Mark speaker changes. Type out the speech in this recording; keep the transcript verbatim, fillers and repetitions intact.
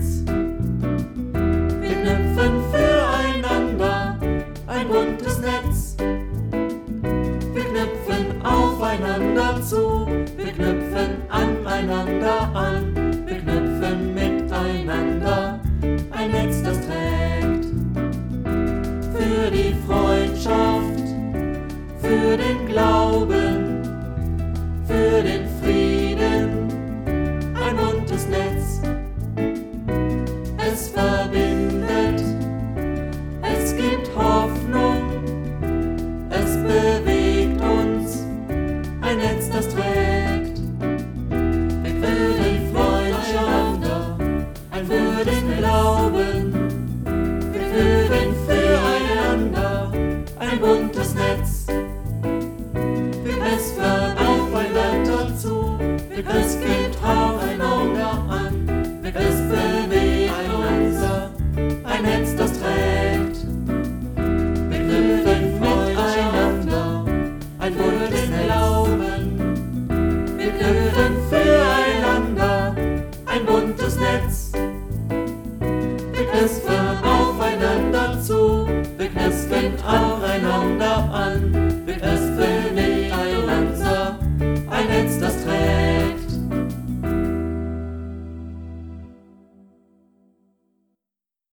Speaker 1: Netz. Wir knüpfen füreinander ein buntes Netz. Wir knüpfen aufeinander zu, wir knüpfen aneinander an, wir knüpfen miteinander ein Netz, das trägt. Für die Freundschaft, für den Glauben, für den Frieden, ein buntes Netz. Es